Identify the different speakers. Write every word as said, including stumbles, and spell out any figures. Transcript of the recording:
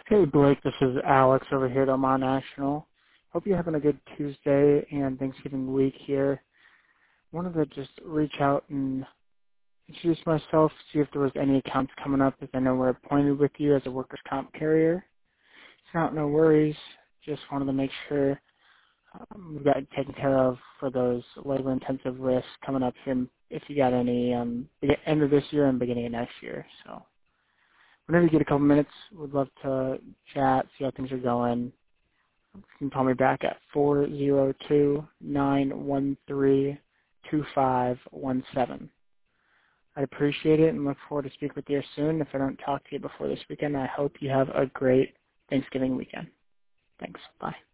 Speaker 1: Hey Blake, this is Alex over here at Oman National. Hope you're having a good Tuesday and Thanksgiving week here. Wanted to just reach out and introduce myself, see if there was any accounts coming up, as I know we're appointed with you as a workers' comp carrier. It's not no worries. Just wanted to make sure um, we've got it taken care of for those labor-intensive risks coming up here if you got any um, the end of this year and beginning of next year. So whenever you get a couple minutes, we'd love to chat, see how things are going. You can call me back at four zero two, nine one three, two five one seven. I'd appreciate it and look forward to speak with you soon. If I don't talk to you before this weekend, I hope you have a great Thanksgiving weekend. Thanks. Bye.